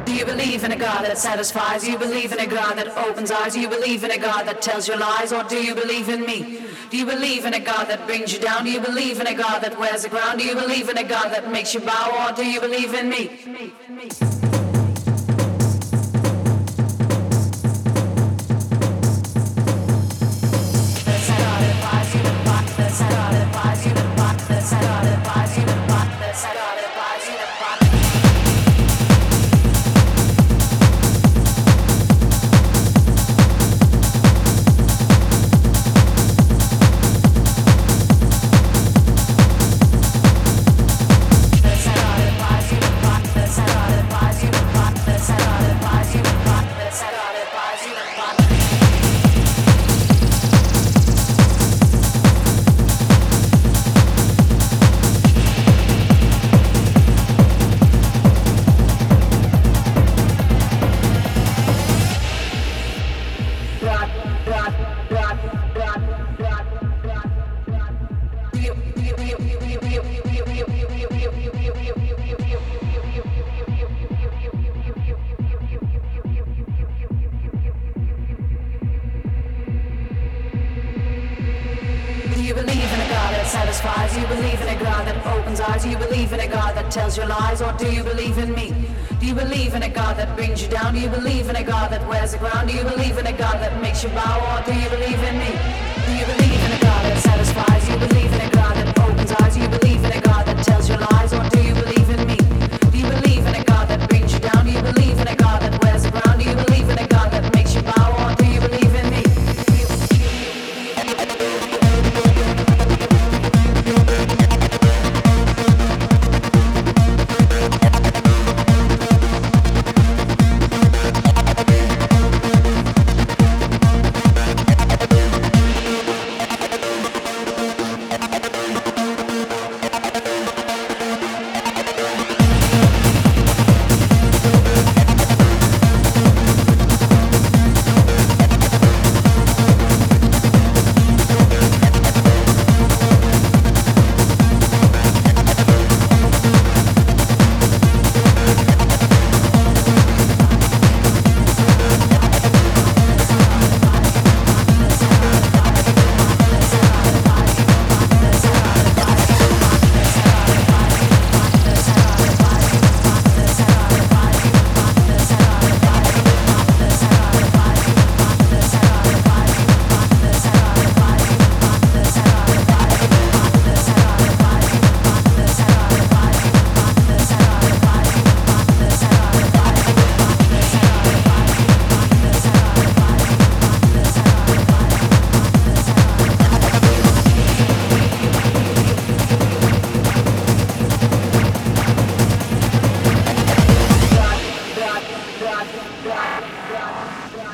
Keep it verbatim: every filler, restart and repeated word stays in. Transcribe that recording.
Do you believe in a God that satisfies? Do you believe in a God that opens eyes? Do you believe in a God that tells you lies? Or do you believe in me? Do you believe in a God that brings you down? Do you believe in a God that wears the ground? Do you believe in a God that makes you bow? Or do you believe in me? Satisfies? Do you believe in a God that opens eyes? Do you believe in a God that tells you lies? Or do you believe in me? Do you believe in a God that brings you down? Do you believe in a God that wears the ground? Do you believe in a God that makes you bow? Or do you believe in me? Do you believe in a God that satisfies? Do you believe in a God that opens eyes? Do you believe